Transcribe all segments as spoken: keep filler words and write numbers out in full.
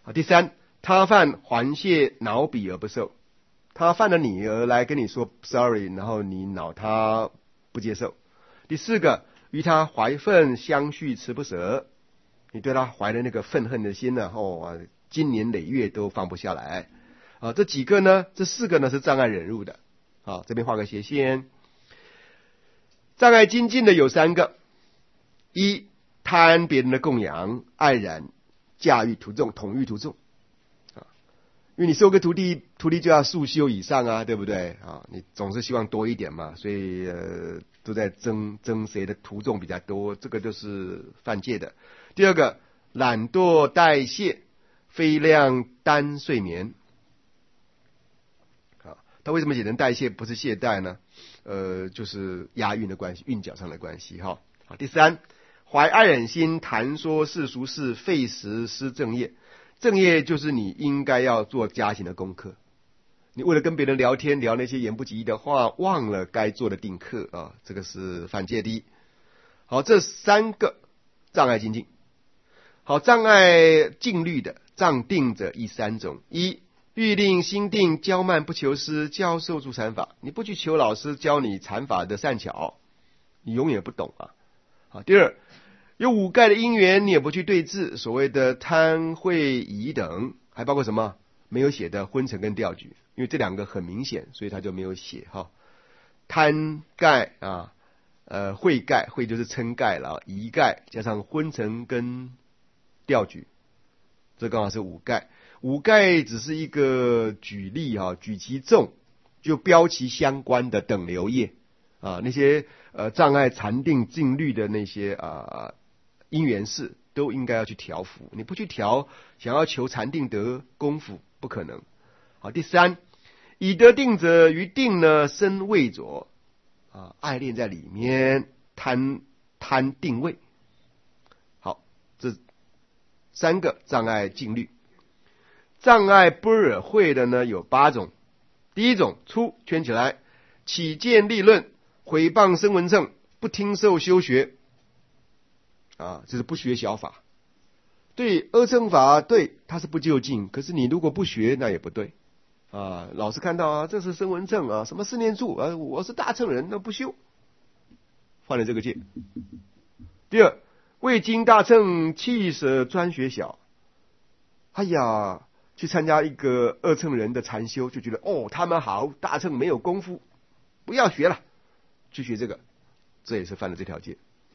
啊，第三，他犯还谢恼彼而不受，他犯了你而来跟你说 sorry， 然后你恼他不接受。第四个，与他怀愤相续持不舍，你对他怀的那个愤恨的心呢，哦，经年累月都放不下来。啊，这几个呢，这四个呢是障碍忍辱的。啊，这边画个斜线。障碍精进的有三个：一，贪别人的供养，爱染驾驭徒众，统御徒众。啊，因为你收个徒弟，徒弟就要速修以上啊，对不对？啊，你总是希望多一点嘛，所以呃都在争争谁的徒众比较多，这个就是犯戒的。第二个，懒惰代谢，非量单睡眠。他为什么写成代谢不是懈怠呢？呃，就是押韵的关系，韵脚上的关系哈。好，第三，怀爱忍心，谈说世俗事，废时失正业。正业就是你应该要做家庭的功课。你为了跟别人聊天，聊那些言不及义的话，忘了该做的定课啊，这个是犯戒的。好，这三个障碍精进。好，障碍禁律的障定者以三种：一，欲令心定，骄慢不求师，教授助禅法。你不去求老师教你禅法的善巧，你永远不懂啊。好，第二，有五盖的因缘，你也不去对治，所谓的贪恚疑等，还包括什么？没有写的昏沉跟调举，因为这两个很明显，所以他就没有写哈。贪盖啊，呃，恚盖，恚就是嗔盖了，疑盖加上昏沉跟调举，这刚好是五盖。五盖只是一个举例哈，举其重就标其相关的等流业啊，那些呃障碍禅定禁律的那些啊因缘事都应该要去调伏，你不去调，想要求禅定得功夫不可能。好，第三，以得定者于定呢生畏着啊，爱恋在里面，贪贪定位。好，这三个障碍禁律。障碍般若慧的呢有八种。第一种，粗圈起来，起见立论，毁谤声闻乘，不听受修学啊，这是不学小法。对阿乘法，对它是不究竟，可是你如果不学，那也不对啊。老师看到啊，这是声闻乘啊，什么四念处啊，我是大乘人，那不修，犯了这个戒。第二，未经大乘，弃舍专学小。哎呀，去参加一个二乘人的禅修，就觉得哦，他们好，大乘没有功夫，不要学了，去学这个，这也是犯了这条戒。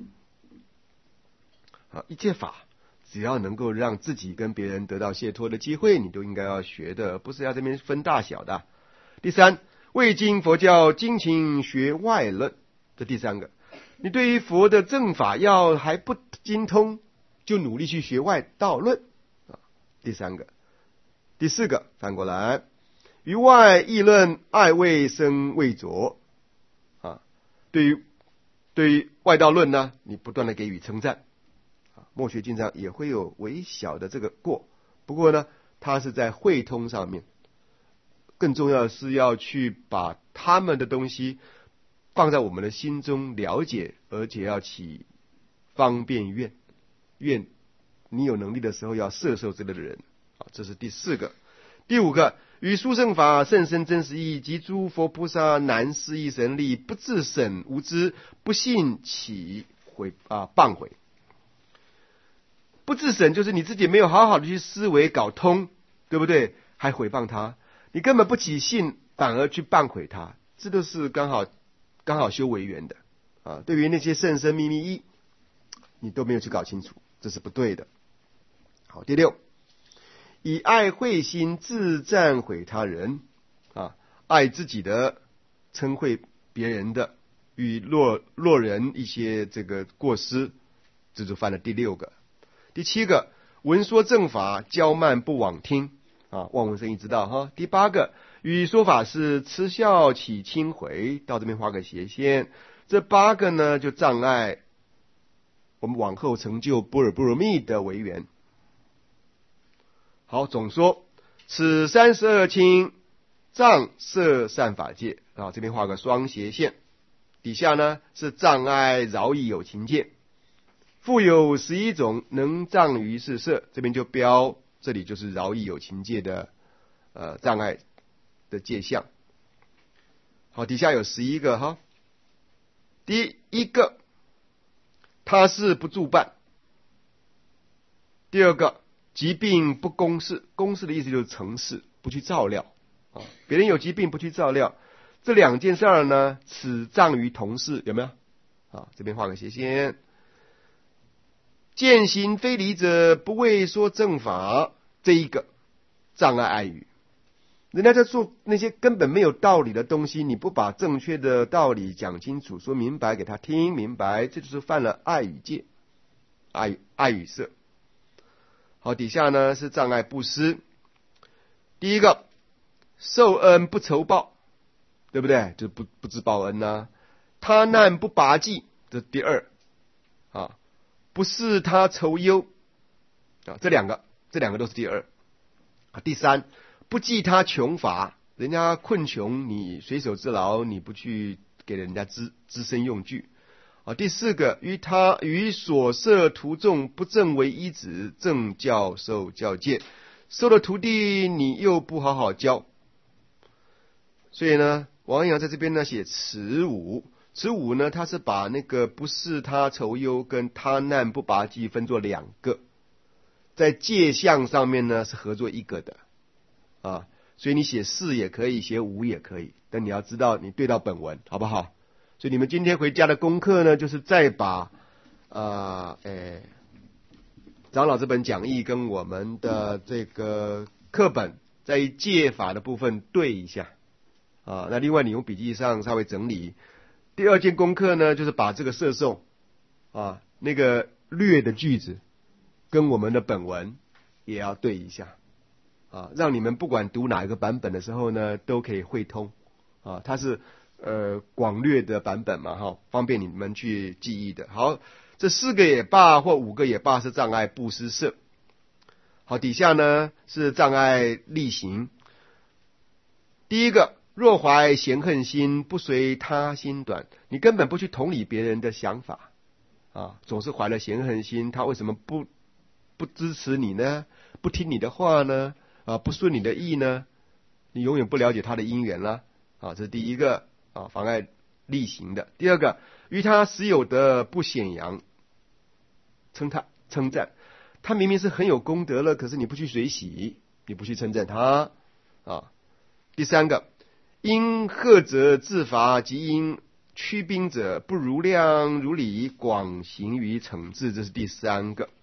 啊，一切法只要能够让自己跟别人得到解脱的机会，你都应该要学的，不是要这边分大小的。第三，未经佛教精勤学外论，这第三个，你对于佛的正法要还不精通，就努力去学外道论啊，第三个。第四个，翻过来，于外议论，爱未生未着啊。对于对于外道论呢，你不断的给予称赞啊。墨学经上也会有微小的这个过，不过呢，它是在会通上面。更重要的是要去把他们的东西放在我们的心中了解，而且要起方便愿，愿你有能力的时候要摄受这类的人。好，这是第四个。第五个，与殊胜法甚深真实义及诸佛菩萨难思议神力，不自审无知，不信起毁啊谤毁。不自审就是你自己没有好好的去思维搞通，对不对？还毁谤他，你根本不起信，反而去谤毁他，这都是刚好刚好修为缘的啊。对于那些甚深秘密义，你都没有去搞清楚，这是不对的。好，第六，以爱慧心自赞毁他人啊，爱自己的，称毁别人的，与落落人一些这个过失，这就犯了第六个。第七个，闻说正法，骄慢不往听啊，望闻生义之道哈。第八个，与说法是嗤笑起轻回，到这边画个斜线。这八个呢，就障碍我们往后成就般若波罗蜜的为缘。好，总说此三十二轻障摄善法界啊，这边画个双斜线，底下呢是障碍饶益有情界，复有十一种能障于四摄，这边就标这里就是饶益有情界的呃障碍的界相。好，底下有十一个哈。第一个，他是不助伴；第二个，疾病不公事。公事的意思就是成事，不去照料啊。别人有疾病不去照料，这两件事儿呢，此障于同事，有没有？啊，这边画个斜线。见行非理者，不为说正法。这一个障碍爱语。人家在做那些根本没有道理的东西，你不把正确的道理讲清楚、说明白给他听明白，这就是犯了爱语戒、爱爱语色。好，底下呢是障碍布施。第一个，受恩不酬报，对不对？就不不知报恩呐、啊。他难不拔济，这第二啊，不是他愁忧啊，这两个这两个都是第二啊。第三，不计他穷乏，人家困穷，你随手之劳，你不去给人家资资身用具啊。第四个，于他于所摄徒众不正为依止，正教授教戒，收了徒弟你又不好好教，所以呢，王阳在这边呢写此五，此五呢，他是把那个不是他愁忧跟他难不拔济分作两个，在戒相上面呢是合作一个的。啊，所以你写四也可以，写五也可以，但你要知道你对到本文，好不好？所以你们今天回家的功课呢，就是再把啊，诶，长老这本讲义跟我们的这个课本在戒法的部分对一下啊。那另外你用笔记上稍微整理。第二件功课呢，就是把这个摄受啊那个略的句子跟我们的本文也要对一下。啊，让你们不管读哪一个版本的时候呢，都可以汇通啊。它是呃广略的版本嘛，哈，方便你们去记忆的。好，这四个也罢，或五个也罢，是障碍布施摄。好，底下呢是障碍力行。第一个，若怀嫌恨心，不随他心短，你根本不去同理别人的想法啊，总是怀了嫌恨心，他为什么不不支持你呢？不听你的话呢？啊，不顺你的意呢，你永远不了解他的因缘了啊，这是第一个啊，妨碍力行的。第二个，于他实有的不显扬，称他称赞，他明明是很有功德了，可是你不去随喜，你不去称赞他啊。第三个，因贺者自罚，即因驱兵者不如量如理，广行于惩治，这是第三个。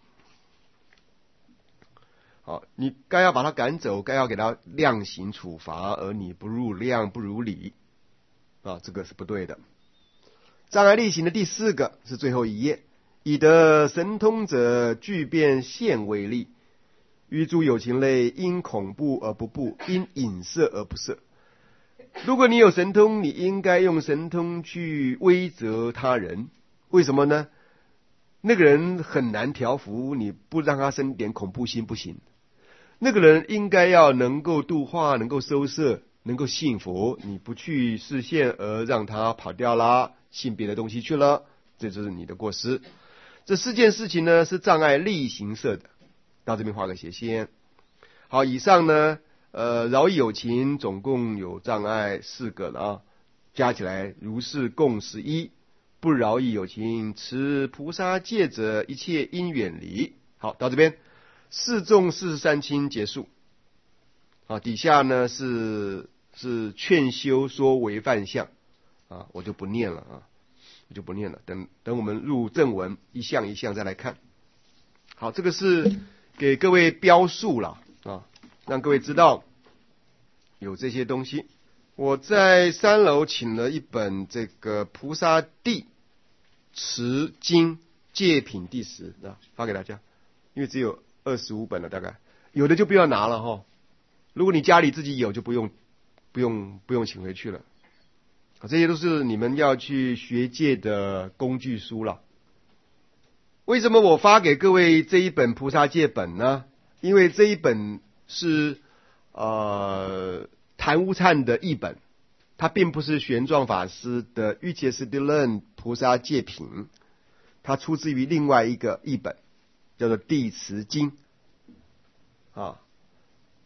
好，你该要把他赶走，该要给他量刑处罚，而你不入量不如理啊，这个是不对的。障碍力行的第四个是最后一页，以得神通者具变现为力，于诸有情类，因恐怖而不怖，因隐摄而不摄。如果你有神通，你应该用神通去威责他人，为什么呢？那个人很难调伏，你不让他生点恐怖心不行。那个人应该要能够度化，能够收摄，能够信服，你不去示现而让他跑掉啦，信别的东西去了，这就是你的过失。这四件事情呢是障碍力行摄的，到这边画个斜线。好，以上呢呃饶益有情总共有障碍四个了啊，加起来如是共十一。不饶益有情，持菩萨戒者，一切因远离。好，到这边四众四十三亲结束。好，底下呢是是劝修说违犯相啊，我就不念了啊，我就不念了。等等，我们入正文，一项一项再来看。好，这个是给各位标述了啊，让各位知道有这些东西。我在三楼请了一本这个菩萨地持经戒品第十啊，发给大家，因为只有二十五本了，大概有的就不要拿了哈。如果你家里自己有，就不用不用不用请回去了。这些都是你们要去学戒的工具书了。为什么我发给各位这一本菩萨戒本呢？因为这一本是呃昙乌忏的译本，它并不是玄奘法师的瑜伽师地论菩萨戒品，它出自于另外一个译本，叫做地持经啊。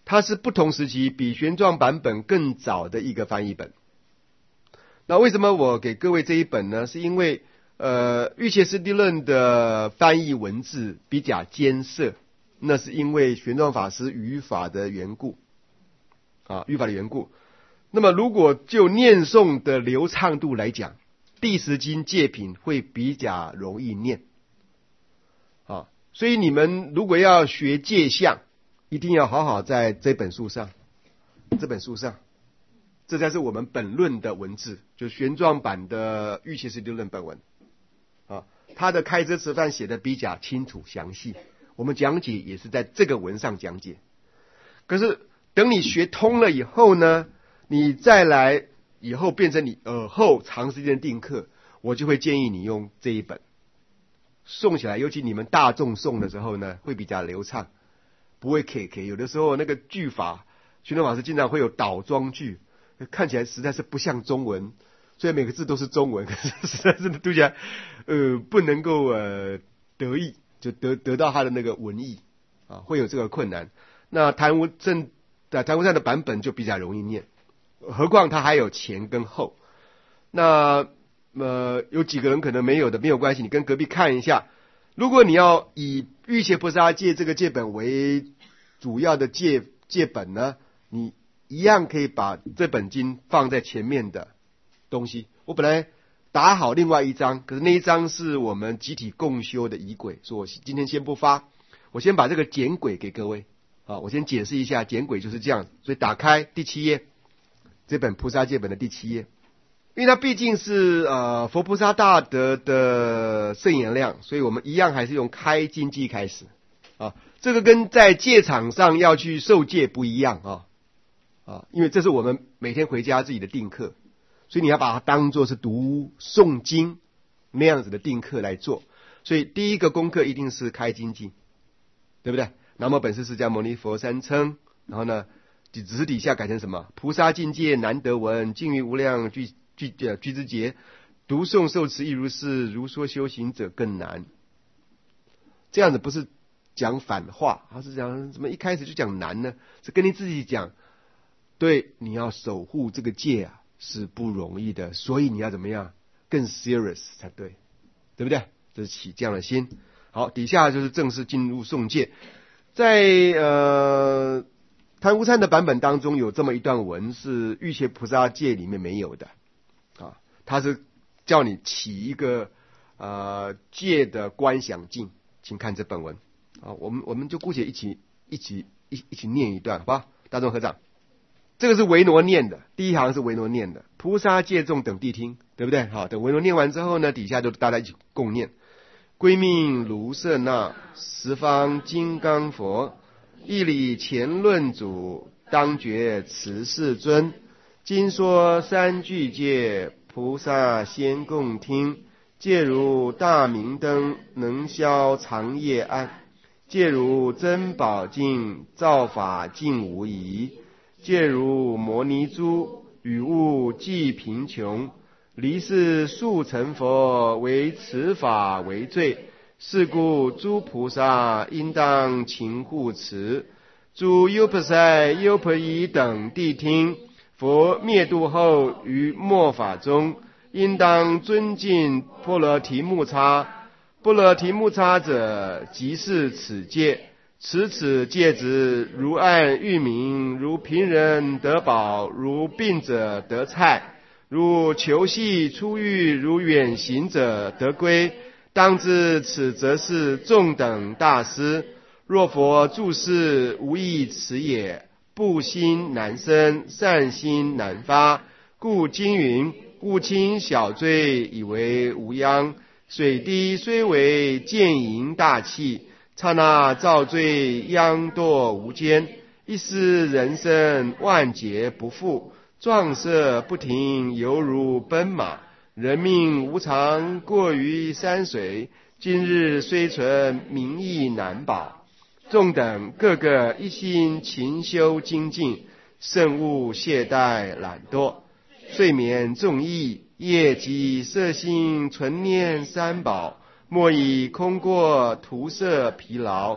它是不同时期比玄奘版本更早的一个翻译本。那为什么我给各位这一本呢？是因为呃，玉切斯地论的翻译文字比较艰涩，那是因为玄奘法师语法的缘故啊，语法的缘故。那么如果就念诵的流畅度来讲，第十经戒品会比较容易念啊，所以你们如果要学戒相，一定要好好在这本书上，这本书上，这才是我们本论的文字，就是玄奘版的玉切斯地论本文啊，它的开遮词范写的比较清楚详细，我们讲解也是在这个文上讲解。可是等你学通了以后呢，你再来以后变成你尔后长时间定课，我就会建议你用这一本诵起来，尤其你们大众诵的时候呢，会比较流畅，不会 K K。 有的时候那个句法，玄奘法师经常会有倒装句，看起来实在是不像中文，虽然每个字都是中文，可是实在是读起来呃不能够呃得意，就得得到他的那个文意啊，会有这个困难。那谭无正的谭无善的版本就比较容易念，何况它还有前跟后。那呃有几个人可能没有的，没有关系，你跟隔壁看一下。如果你要以玉切菩萨戒这个戒本为主要的戒戒本呢，你一样可以把这本经放在前面的东西。我本来打好另外一章，可是那一章是我们集体共修的仪轨，所以我今天先不发，我先把这个简轨给各位啊，我先解释一下简轨就是这样。所以打开第七页，这本菩萨戒本的第七页，因为它毕竟是呃佛菩萨大德的圣言量，所以我们一样还是用开经记开始啊。这个跟在戒场上要去受戒不一样啊啊，因为这是我们每天回家自己的定课，所以你要把它当作是读诵经那样子的定课来做。所以第一个功课一定是开经记，对不对？南无本师释迦牟尼佛三称，然后呢只是底下改成什么？菩萨境界难得闻，尽于无量具具呃具之节，读诵受持亦如是，如说修行者更难。这样子不是讲反话，而是讲怎么一开始就讲难呢？是跟你自己讲，对，你要守护这个戒啊是不容易的，所以你要怎么样更 serious 才对，对不对？这是起这样的心。好，底下就是正式进入诵戒。在呃谭无善的版本当中有这么一段文是玉切菩萨戒里面没有的啊，他是叫你起一个呃戒的观想境，请看这本文啊，我们我们就姑且一起一起一一起念一段，好吧？大众合掌。这个是维罗念的，第一行是维罗念的，菩萨戒众等谛听，对不对？好，等维罗念完之后呢，底下就大家一起共念。归命卢舍那，十方金刚佛，一理前论主，当觉慈世尊。今说三句戒，菩萨先共听。戒如大明灯，能消长夜暗；戒如珍宝镜，照法尽无疑；戒如摩尼珠，与物济贫穷。离世速成佛，为此法为罪。是故诸菩萨应当勤护持。诸优婆塞、优婆夷等谛听，佛灭度后于末法中，应当尊敬波罗提木叉。波罗提木叉者，即是此戒。持此戒之，如按喻名，如贫人得宝，如病者得菜，如求系出狱，如远行者得归。当知此则是众等大师，若佛住世，无益此也。不心难生，善心难发，故经云：勿轻小罪，以为无殃。水滴虽为剑盈大器，刹那造罪，殃堕无间。一丝人生，万劫不复。壮色不停，犹如奔马。人命无常，过于山水。今日虽存，名亦难保。众等个个一心勤修精进，慎勿懈怠懒惰。睡眠重意，夜及色心，存念三宝。莫以空过徒色疲劳。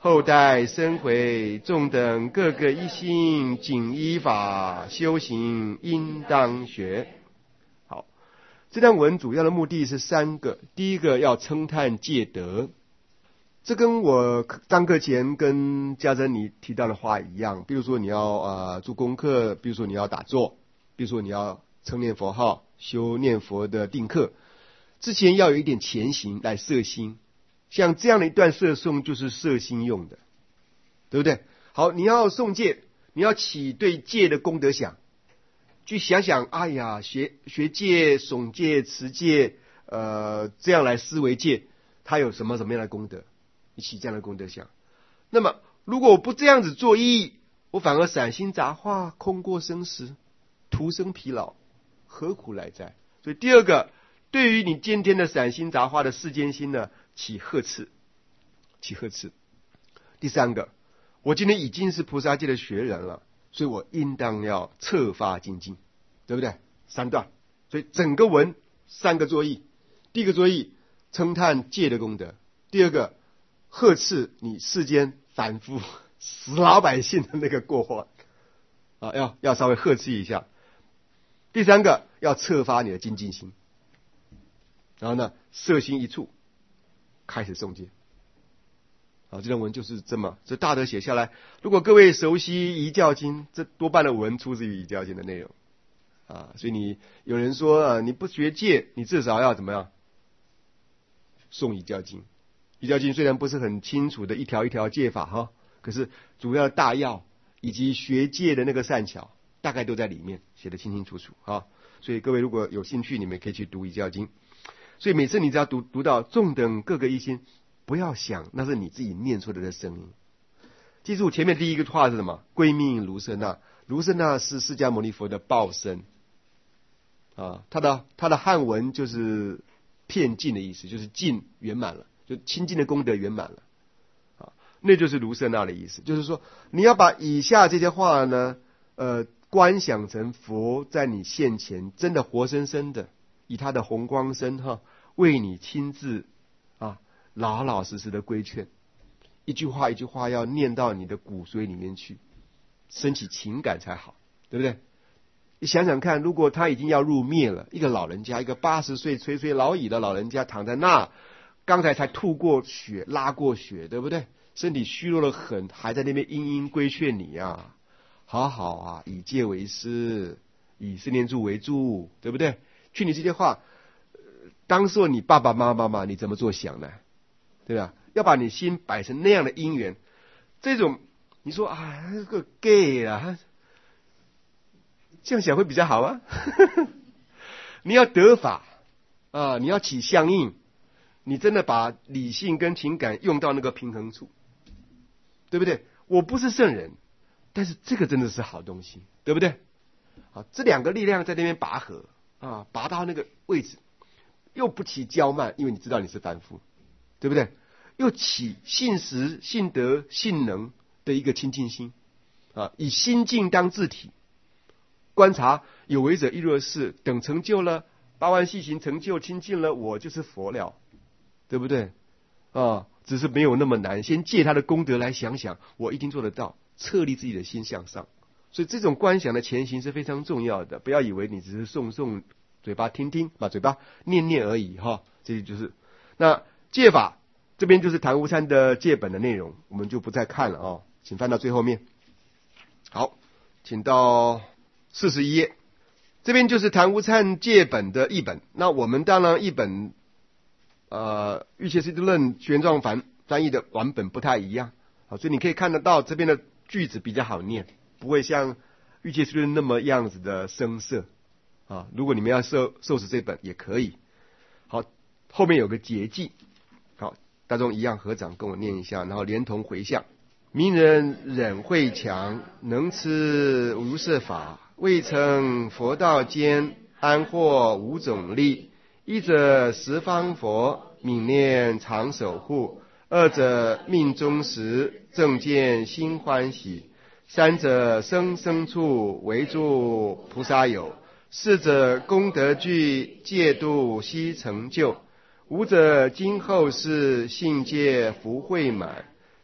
后代生回，众等各个一心，谨依法修行，应当学。好，这段文主要的目的是三个。第一个要称叹戒德，这跟我上课前跟家珍你提到的话一样。比如说你要呃做功课，比如说你要打坐，比如说你要称念佛号，修念佛的定课，之前要有一点前行来摄心。像这样的一段摄诵就是摄心用的，对不对？好，你要诵戒，你要起对戒的功德想，去想想，哎呀，学学戒、诵戒、持戒，呃，这样来思维戒，它有什么什么样的功德？你起这样的功德想。那么，如果我不这样子做意，我反而散心杂话，空过生死，徒生疲劳，何苦来哉？所以第二个，对于你今天的散心杂话的世间心呢，起呵斥，起呵斥。第三个，我今天已经是菩萨界的学人了，所以我应当要策发精进，对不对？三段，所以整个文三个作意。第一个作意，称叹戒的功德；第二个，呵斥你世间凡夫死老百姓的那个过患啊，要要稍微呵斥一下；第三个，要策发你的精进心。然后呢，摄心一处，开始诵戒。啊，这段文就是这么，这大德写下来。如果各位熟悉《遗教经》，这多半的文出自于《遗教经》的内容啊。所以你有人说啊，你不学戒，你至少要怎么样？诵《遗教经》。《遗教经》虽然不是很清楚的一条一条戒法哈，可是主要的大要以及学戒的那个善巧，大概都在里面写得清清楚楚啊。所以各位如果有兴趣，你们可以去读《遗教经》。所以每次你只要读读到众等各个一心，不要想那是你自己念出来的声音。记住前面第一个话是什么？归命卢舍那。卢舍那是释迦牟尼佛的报身啊，他的他的汉文就是遍尽的意思，就是尽圆满了，就清净的功德圆满了啊，那就是卢舍那的意思。就是说你要把以下这些话呢，呃，观想成佛在你现前真的活生生的。以他的红光身哈，为你亲自啊，老老实实的规劝，一句话一句话要念到你的骨髓里面去，升起情感才好，对不对？你想想看，如果他已经要入灭了，一个老人家，一个八十岁垂垂老矣的老人家躺在那，刚才才吐过血、拉过血，对不对？身体虚弱的很，还在那边殷殷规劝你啊，好好啊，以戒为师，以四念住为住，对不对？劝你这些话，呃、当做你爸爸妈妈嘛，你怎么做想呢？对吧？要把你心摆成那样的因缘，这种你说啊，这个 gay 啊，这样想会比较好啊。你要得法啊，你要起相应，你真的把理性跟情感用到那个平衡处，对不对？我不是圣人，但是这个真的是好东西，对不对？好，这两个力量在那边拔河。啊，拔到那个位置，又不起骄慢，因为你知道你是凡夫，对不对？又起信实、信德、信能的一个清净心啊，以心境当自体，观察有为者亦若是，等成就了八万细行成就清净了，我就是佛了，对不对？啊，只是没有那么难，先借他的功德来想想，我一定做得到，策立自己的心向上。所以这种观想的前行是非常重要的，不要以为你只是诵诵，嘴巴听听，把嘴巴念念而已哈。这就是那戒法这边就是谭无参的戒本的内容，我们就不再看了啊，请翻到最后面。好，请到四十一页，这边就是谭无参戒本的译本。那我们当然译本，呃，玉切思地论玄奘梵翻译的版本不太一样，好，所以你可以看得到这边的句子比较好念。不会像玉切思地论那么样子的生涩啊！如果你们要受受持这本也可以。好，后面有个结记，好，大众一样合掌跟我念一下，然后连同回向。明人忍慧强，能持无色法，未称佛道间，安获五种利。一者十方佛，泯念常守护；二者命终时，正见心欢喜。三者生生处为诸菩萨有，四者功德具，戒度悉成就，五者今后世信戒福慧满，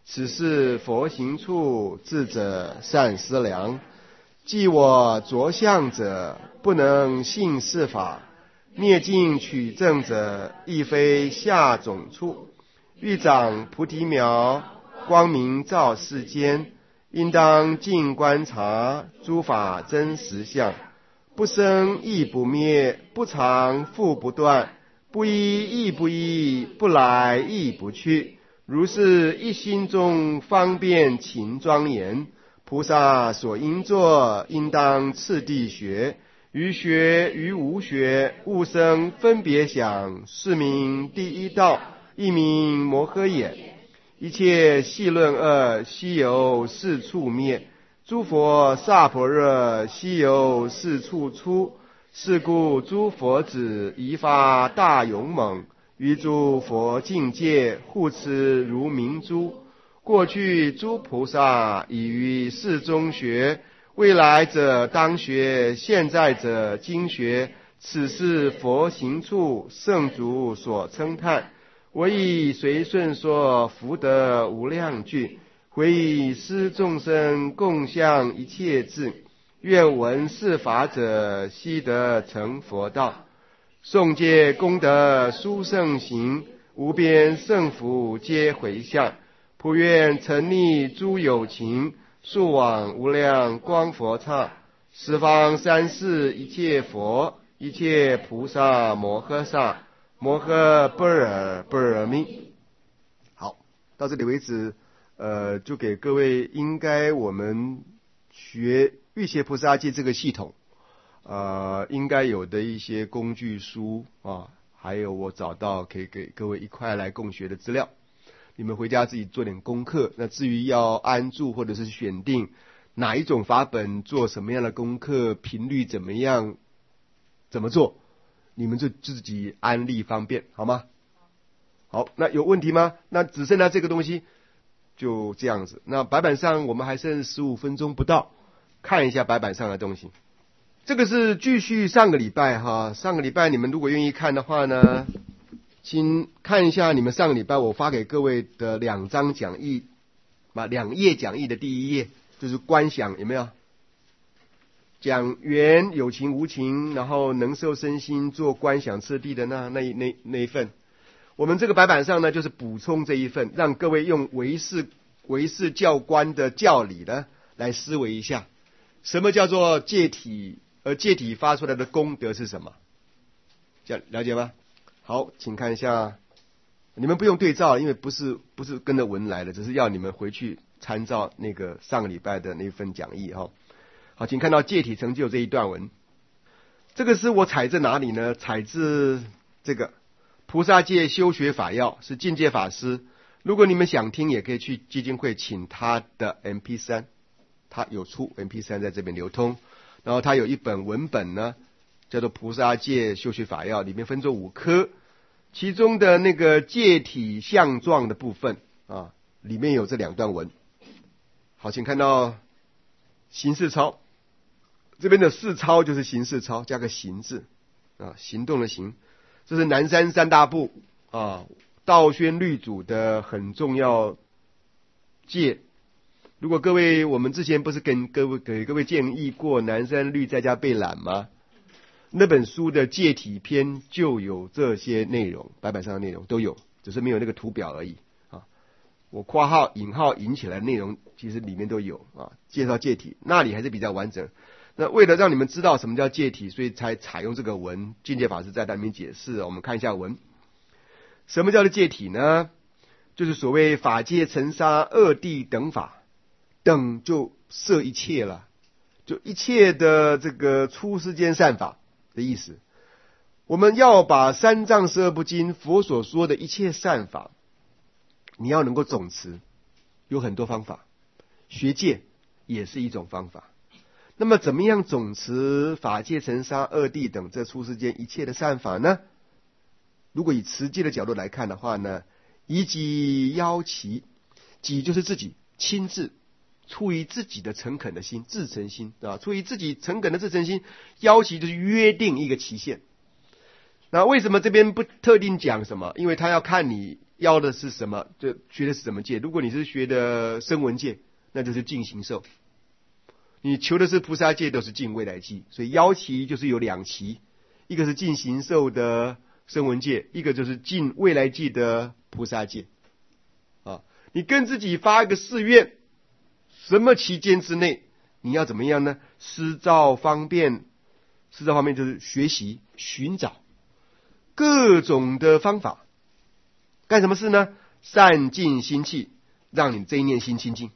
此是佛行处，智者善思量。即我着相者，不能信是法。灭尽取正者，亦非下种处。欲长菩提苗，光明照世间。应当静观察，诸法真实相。不生亦不灭，不常复不断。不依亦不依，不来亦不去。如是一心中，方便勤庄严。菩萨所应作，应当次第学。于学于无学，勿生分别想。是名第一道，一名摩诃眼。一切细论二，悉由是处灭。诸佛萨婆诃，悉由是处出。是故诸佛子，宜发大勇猛。于诸佛境界，护持如明珠。过去诸菩萨已于世中学，未来者当学，现在者今学。此是佛行处，圣主所称叹。我以随顺说，福德无量具。回以施众生，共享一切智。愿闻是法者，悉得成佛道。诵戒功德殊胜行，无边胜福皆回向。普愿沉溺诸有情，速往无量光佛刹。十方三世一切佛，一切菩萨摩诃萨，摩诃般若波罗蜜。好，到这里为止，呃，就给各位应该我们学欲界菩萨戒这个系统，呃，应该有的一些工具书啊，还有我找到可以给各位一块来共学的资料。你们回家自己做点功课。那至于要安住或者是选定哪一种法本，做什么样的功课，频率怎么样，怎么做，你们就自己安利方便，好吗？好，那有问题吗？那只剩下这个东西，就这样子。那白板上我们还剩十五分钟不到，看一下白板上的东西。这个是继续上个礼拜哈，上个礼拜你们如果愿意看的话呢，请看一下你们上个礼拜我发给各位的两张讲义，把两页讲义的第一页就是观想，有没有？讲缘有情无情，然后能受身心做观想次第的那那那那一份。我们这个白板上呢，就是补充这一份，让各位用唯识唯识教观的教理呢来思维一下，什么叫做戒体，而戒体发出来的功德是什么？这样了解吗？好，请看一下，你们不用对照，因为不是不是跟着文来的，只是要你们回去参照那个上个礼拜的那份讲义哈。好，请看到戒体成就这一段文，这个是我采自哪里呢？采自这个菩萨戒修学法要，是进阶法师。如果你们想听，也可以去基金会请他的 M P 三， 他有出 M P 三 在这边流通。然后他有一本文本呢，叫做菩萨戒修学法要，里面分作五科，其中的那个戒体相状的部分啊，里面有这两段文。好，请看到行事操，这边的事操就是行事操加个行字啊，行动的行。这是南山三大部啊，道宣律祖的很重要戒。如果各位，我们之前不是跟各位给各位建议过南山律在家备览吗？那本书的戒体篇就有这些内容，白板上的内容都有，只是没有那个图表而已啊。我括号引号引起来的内容其实里面都有啊，介绍戒体那里还是比较完整。那为了让你们知道什么叫戒体，所以才采用这个文，境界法师在那边解释。我们看一下文，什么叫做戒体呢？就是所谓法界尘沙二谛等法，等就摄一切了，就一切的这个出世间善法的意思。我们要把三藏十二部经佛所说的一切善法，你要能够总持，有很多方法，学戒也是一种方法。那么怎么样总持法界尘沙二谛等这出世间一切的善法呢？如果以持戒的角度来看的话呢，以己邀其，己就是自己亲自出于自己的诚恳的心，至诚心啊，出于自己诚恳的至诚心，邀其就是约定一个期限。那为什么这边不特定讲什么？因为他要看你要的是什么，就学的是什么戒。如果你是学的声闻戒，那就是净行受；你求的是菩萨戒，都是净未来际。所以腰期就是有两期，一个是净行受的声闻戒，一个就是净未来际的菩萨戒。啊，你跟自己发一个誓愿，什么期间之内你要怎么样呢？施照方便，施照方便就是学习寻找各种的方法，干什么事呢？善尽心气，让你这一念心清净。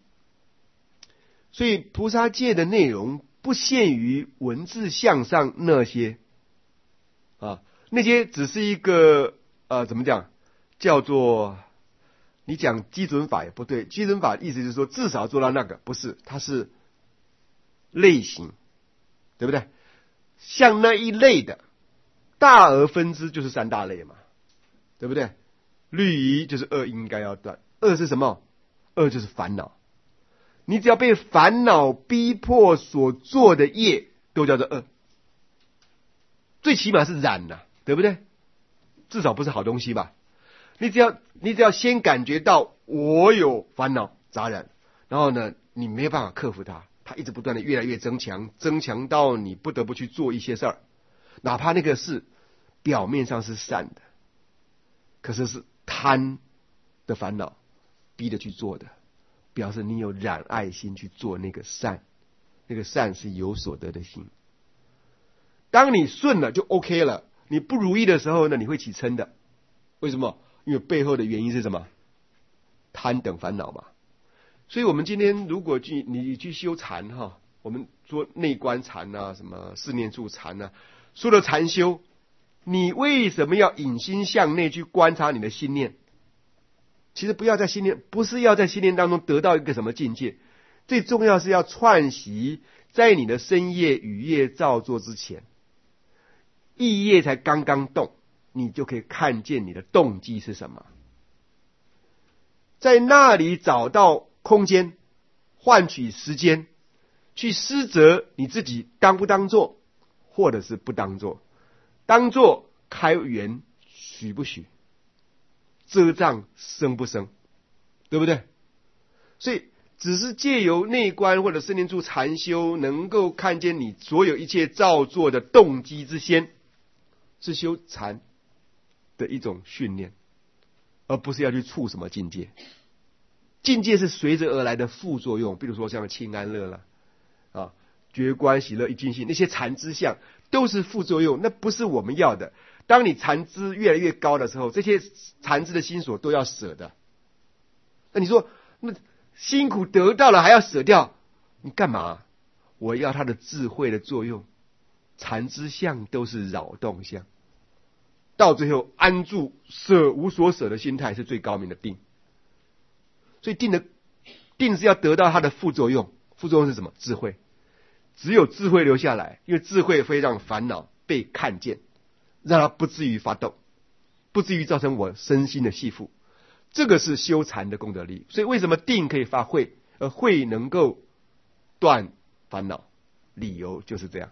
所以菩萨戒的内容不限于文字相上那些啊，那些只是一个呃，怎么讲？叫做你讲基准法也不对，基准法意思就是说至少做到那个，不是，它是类型，对不对？像那一类的大而分之就是三大类嘛，对不对？律仪就是恶应该要断，恶是什么？恶就是烦恼。你只要被烦恼逼迫所做的业，都叫做恶。最起码是染呐、啊，对不对？至少不是好东西吧？你只要你只要先感觉到我有烦恼杂染，然后呢，你没有办法克服它，它一直不断的越来越增强，增强到你不得不去做一些事儿，哪怕那个事表面上是善的，可是是贪的烦恼逼着去做的，表示你有染爱心去做那个善，那个善是有所得的心。当你顺了就 OK 了，你不如意的时候呢，你会起嗔的。为什么？因为背后的原因是什么？贪等烦恼嘛。所以我们今天如果去你去修禅哈，我们说内观禅啊，什么四念处禅啊，说的禅修，你为什么要引心向内去观察你的心念？其实不要在心念，不是要在心念当中得到一个什么境界，最重要是要串习在你的身业语业造作之前，意业才刚刚动，你就可以看见你的动机是什么，在那里找到空间，换取时间，去思责你自己当不当做，或者是不当做，当做开源许不许，遮障生不生，对不对？所以只是借由内观或者四念处禅修，能够看见你所有一切造作的动机之先，是修禅的一种训练，而不是要去触什么境界。境界是随着而来的副作用，比如说像清安乐了啊，觉观喜乐一尽性，那些禅之相都是副作用，那不是我们要的。当你禅知越来越高的时候，这些禅知的心所都要舍的。那你说，那辛苦得到了还要舍掉，你干嘛？我要他的智慧的作用。禅知相都是扰动相，到最后安住舍无所舍的心态是最高明的定。所以定的定是要得到它的副作用，副作用是什么？智慧。只有智慧留下来，因为智慧会让烦恼被看见，让它不至于发动，不至于造成我身心的系缚。这个是修禅的功德力。所以为什么定可以发慧，而慧能够断烦恼？理由就是这样。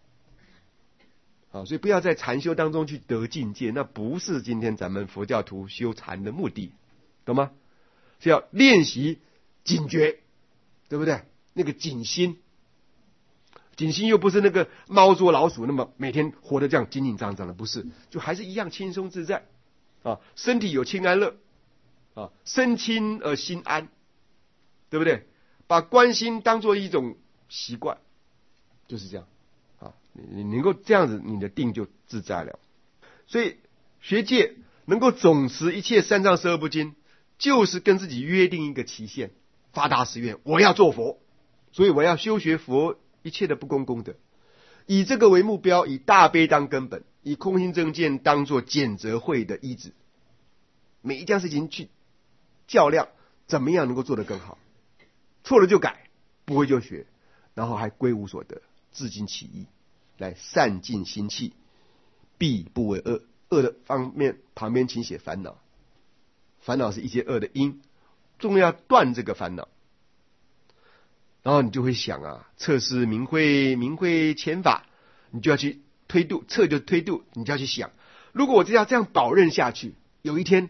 好，所以不要在禅修当中去得境界，那不是今天咱们佛教徒修禅的目的，懂吗？是要练习警觉，对不对？那个警心，警心又不是那个猫捉老鼠，那么每天活得这样紧紧张张的，不是，就还是一样轻松自在啊，身体有清安乐啊，身轻而心安，对不对？把观心当作一种习惯，就是这样啊，你能够这样子，你的定就自在了。所以学戒能够总持一切三藏十二部经，就是跟自己约定一个期限，发大誓愿，我要做佛，所以我要修学佛一切的不公功德，以这个为目标，以大悲当根本，以空心正见当作检则慧的依止，每一件事情去较量，怎么样能够做得更好，错了就改，不会就学，然后还归无所得，自尽其意，来善尽心气，必不为恶。恶的方面旁边请写烦恼，烦恼是一切恶的因，重要断这个烦恼。然后你就会想啊，测试明慧，明慧前法，你就要去推度，测就推度，你就要去想，如果我这样这样保任下去，有一天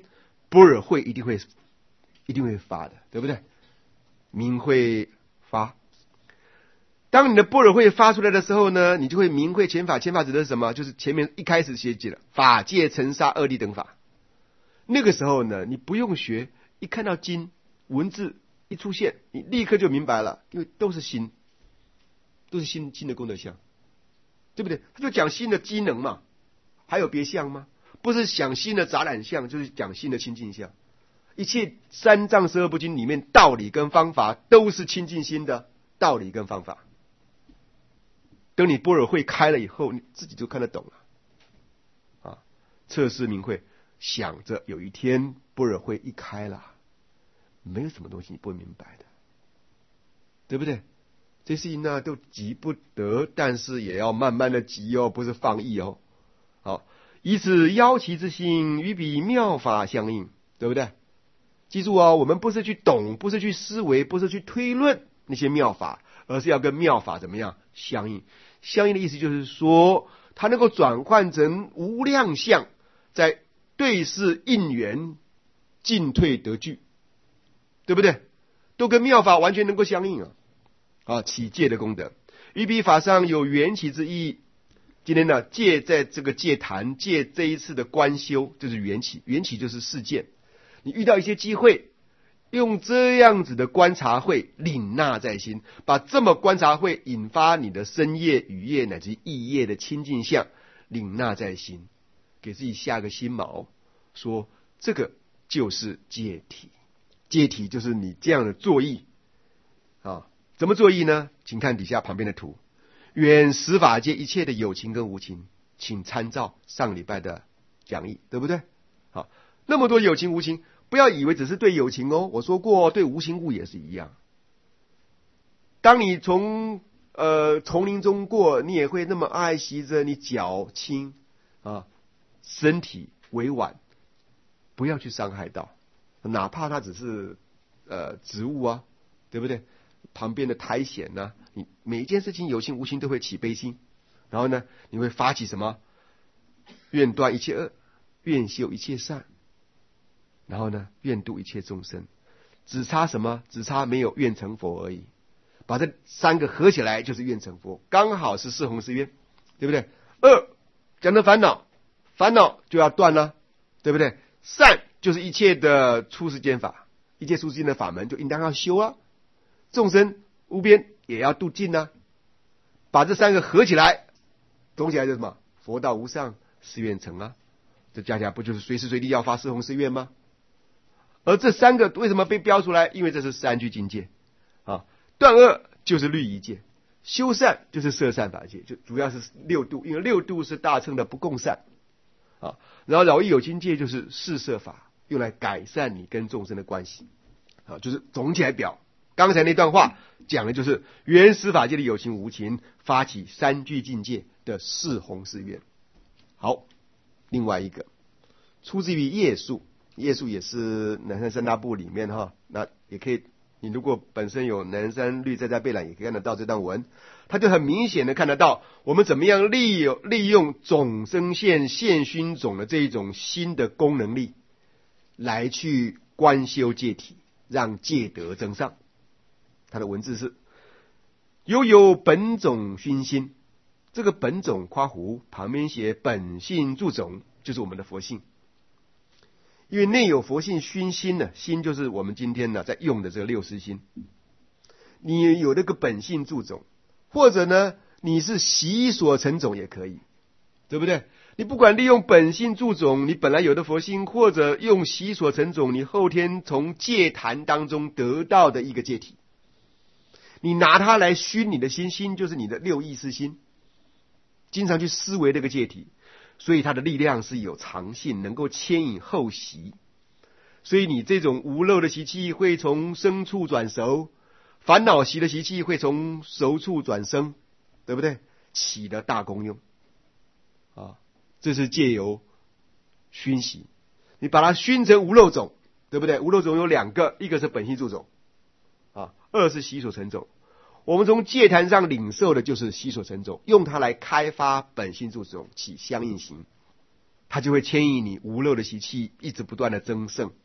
般若慧一定会一定会发的，对不对？明会发。当你的般若慧发出来的时候呢，你就会明会前法。前法指的是什么？就是前面一开始写记了法界尘沙二谛等法。那个时候呢，你不用学，一看到经文字一出现，你立刻就明白了，因为都是心，都是心心的功德相，对不对？他就讲心的机能嘛，还有别相吗？不是讲心的杂染相，就是讲心的清净相。一切三藏十二部经里面道理跟方法都是清净心的道理跟方法。等你般若慧开了以后，你自己就看得懂了啊！测试明慧，想着有一天般若慧一开了，没有什么东西你不会明白的，对不对？这事情呢都急不得，但是也要慢慢的急哦，不是放逸哦。好，以此妖奇之心与彼妙法相应，对不对？记住哦，我们不是去懂，不是去思维，不是去推论那些妙法，而是要跟妙法怎么样相应。相应的意思就是说，它能够转换成无量相，在对视应缘进退得据，对不对？都跟妙法完全能够相应啊！啊，起戒的功德，于彼法上有缘起之意。今天呢，戒在这个戒坛，戒这一次的观修就是缘起，缘起就是事件。你遇到一些机会，用这样子的观察会领纳在心，把这么观察会引发你的身业、语业乃至意业的清净相领纳在心，给自己下个心锚，说这个就是戒体。戒体就是你这样的作意啊，怎么作意呢？请看底下旁边的图，愿十法界一切的有情跟无情，请参照上礼拜的讲义，对不对？好，那么多有情无情，不要以为只是对有情哦，我说过对无情物也是一样。当你从呃丛林中过，你也会那么爱惜着你脚轻啊，身体委婉，不要去伤害到，哪怕它只是呃植物啊，对不对？旁边的苔藓呢、啊，你每一件事情有情无情都会起悲心，然后呢，你会发起什么？愿断一切恶，愿修一切善。然后呢，愿度一切众生，只差什么？只差没有愿成佛而已。把这三个合起来就是愿成佛，刚好是四弘誓愿，对不对？恶讲的烦恼，烦恼就要断了，对不对？善就是一切的出世间法，一切出世间的法门就应当要修啊。众生无边也要度尽啊。把这三个合起来，总起来就是什么？佛道无上，誓愿成啊。这加起来不就是随时随地要发四弘誓愿吗？而这三个为什么被标出来？因为这是三聚境界啊。断恶就是律仪界，修善就是摄善法界，就主要是六度，因为六度是大乘的不共善啊。然后饶益有情界就是四摄法，用来改善你跟众生的关系啊。就是总起来表，刚才那段话讲的就是原始法界的有情无情发起三聚境界的四弘誓愿。好，另外一个出自于业数。业数也是南山三大部里面哈，那也可以，你如果本身有南山律在在备览，也可以看得到这段文，他就很明显的看得到我们怎么样利用利用种生现现熏种的这一种新的功能力，来去观修戒体，让戒德增上。他的文字是犹有本种熏心，这个本种括弧旁边写本性助种，就是我们的佛性。因为内有佛性熏心呢，心就是我们今天呢在用的这个六识心。你有那个本性助种，或者呢你是习所成种也可以，对不对？你不管利用本性助种，你本来有的佛性，或者用习所成种，你后天从戒坛当中得到的一个戒体，你拿它来熏你的心，心就是你的六意识心，经常去思维这个戒体。所以它的力量是有常性，能够牵引后习。所以你这种无漏的习气会从生处转熟，烦恼习的习气会从熟处转生，对不对？起了大功用啊！这是借由熏习，你把它熏成无漏种，对不对？无漏种有两个，一个是本性助种啊，二是习所成种。我们从戒坛上领受的就是习所成种，用它来开发本性助种，起相应行，它就会牵引你无漏的习气一直不断的增盛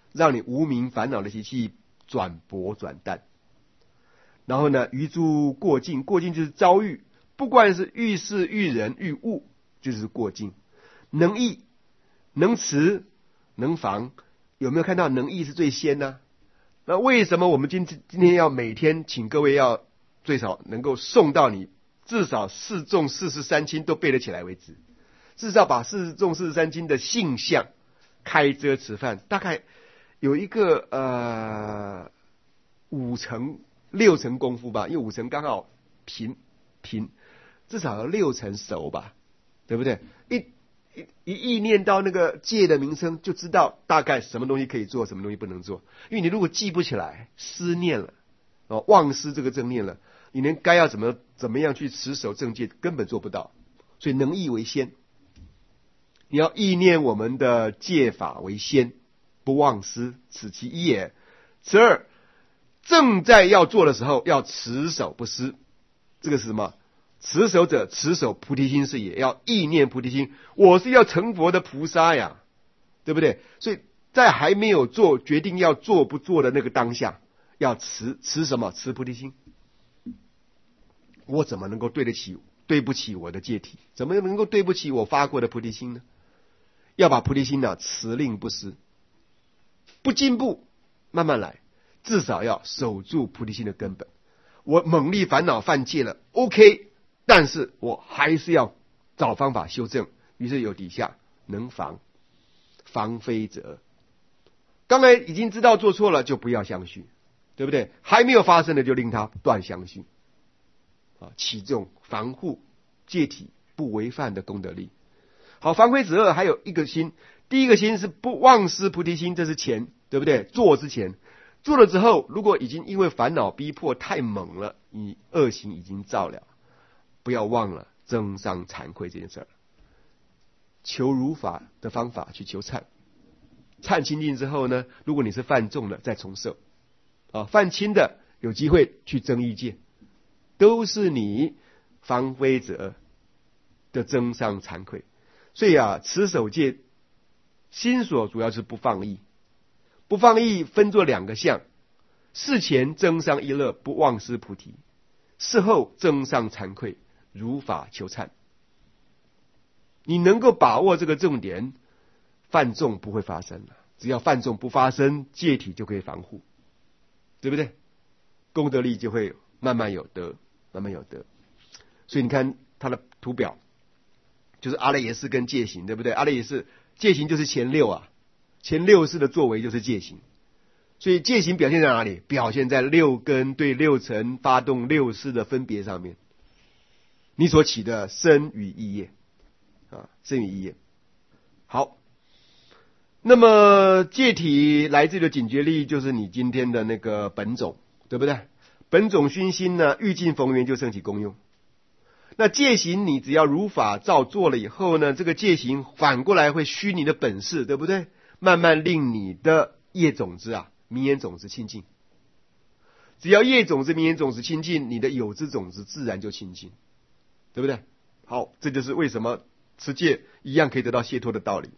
让你无名烦恼的习气转薄转淡。然后呢，于诸过境，过境就是遭遇，不管是遇事遇人遇物，就是过境。能易能持能防，有没有看到能易是最先呢？那为什么我们今今天要每天请各位要最少能够诵到你至少四众四十三经都背得起来为止？至少把四众四十三经的性相开遮持犯，大概有一个呃五成六成功夫吧，因为五成刚好平平，至少要六成熟吧，对不对？一一一意念到那个戒的名称，就知道大概什么东西可以做，什么东西不能做。因为你如果记不起来，思念了哦，忘失这个正念了，你连该要怎么怎么样去持守正戒根本做不到。所以能意为先，你要意念我们的戒法为先，不忘失，此其一也。此二，正在要做的时候要持守不失，这个是什么？持守者持守菩提心是也，要意念菩提心，我是要成佛的菩萨呀，对不对？所以在还没有做决定要做不做的那个当下，要持持什么？持菩提心。我怎么能够对得起对不起我的戒体？怎么能够对不起我发过的菩提心呢？要把菩提心呢、啊、持令不失，不进步慢慢来，至少要守住菩提心的根本。我猛力烦恼犯戒了 OK，但是我还是要找方法修正，于是有底下能防，防非则。刚才已经知道做错了，就不要相续，对不对？还没有发生的就令他断相续啊，起这种防护戒体不违犯的功德力。好，防非则二还有一个心，第一个心是不忘失菩提心，这是前，对不对？做之前，做了之后，如果已经因为烦恼逼迫太猛了，你恶行已经造了。不要忘了增上惭愧这件事儿，求如法的方法去求忏，忏清净之后呢，如果你是犯重的，再重受啊，犯轻的有机会去增益戒，都是你防非者的增上惭愧。所以啊，持守戒心所主要是不放逸，不放逸分作两个项：事前增上一乐，不忘失菩提；事后增上惭愧，如法求忏。你能够把握这个重点，犯重不会发生了。只要犯重不发生，戒体就可以防护，对不对？功德力就会慢慢有得，慢慢有得。所以你看它的图表，就是阿赖耶识跟戒行，对不对？阿赖耶识戒行就是前六啊，前六识的作为就是戒行。所以戒行表现在哪里？表现在六根对六尘发动六识的分别上面。你所起的身语意业啊，身语意业。好，那么戒体来自于的警觉力，就是你今天的那个本种，对不对？本种熏心呢，欲尽逢源就升起功用。那戒行你只要如法照做了以后呢，这个戒行反过来会虚你的本事，对不对？慢慢令你的业种子啊，名言种子清净。只要业种子、名言种子清净，你的有知种子自然就清净，对不对？好，这就是为什么持戒一样可以得到解脱的道理。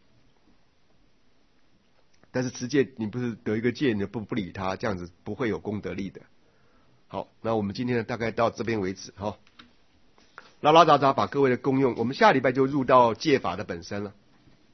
但是持戒你不是得一个戒，你不不理他，这样子不会有功德力的。好，那我们今天呢大概到这边为止哈。拉拉杂杂把各位的功用，我们下礼拜就入到戒法的本身了。